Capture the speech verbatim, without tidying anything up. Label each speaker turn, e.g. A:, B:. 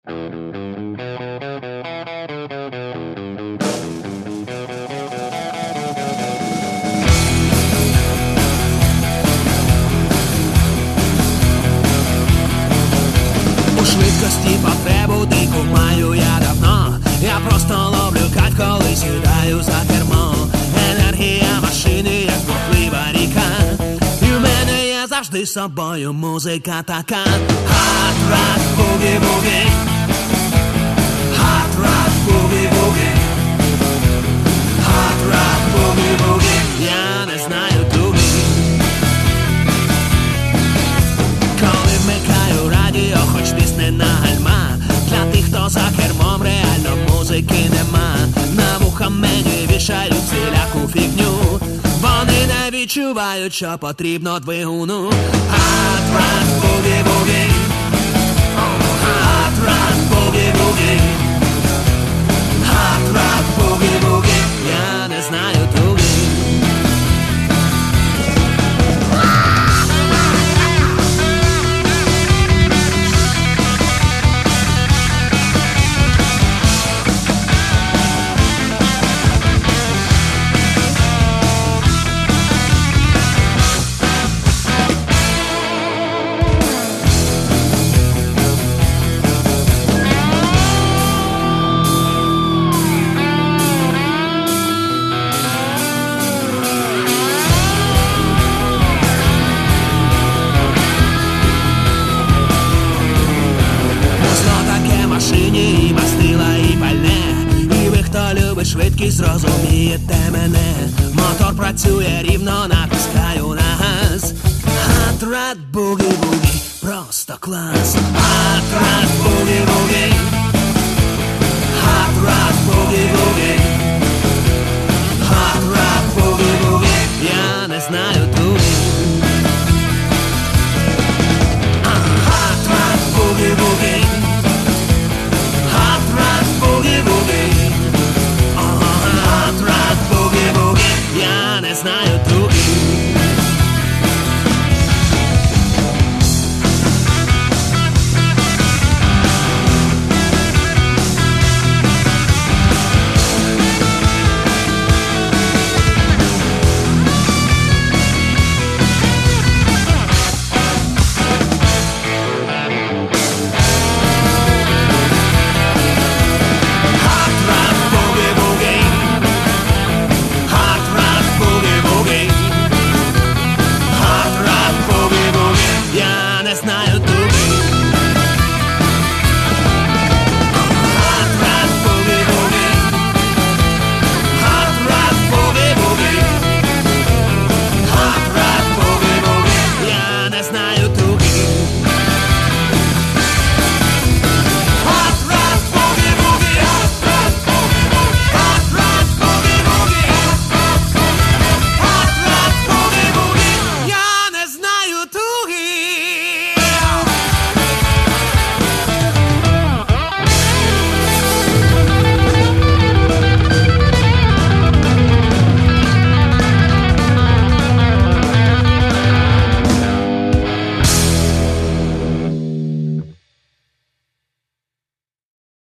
A: У швидкості потребу дику маю я давно. Я просто ловлю кайф, коли сідаю за кермо. Енергія машини, як бурхлива ріка. І в мене є завжди з собою музика така. Hot Rod Boogie Woogie, Hot Rod Boogie Woogie, Hot Rod Boogie Woogie. Я не знаю туги. Коли вмикаю радіо, хоч пісне на гальма. Для тих, хто за кермом, реально музики нема. На вуха мені вішають всіляку фігню. Вони не відчувають, що потрібно двигуну. Hot Rod Boogie Woogie, Hot Rod Boogie Woogie, Hot Rod Boogie Woogie. Я не знаю туги. Швидкість, зрозумієте мене. Мотор працює рівно, натискаю на газ. Hot Rod Boogie Woogie, просто клас. Hot Rod Boogie Woogie, Hot Rod Boogie Woogie, Hot Rod Boogie Woogie. Я не знаю туги. Hot Rod Boogie Woogie, Hot Rod Boogie Woogie, Hot Rod Boogie Woogie. Я не знаю туги. Знаю.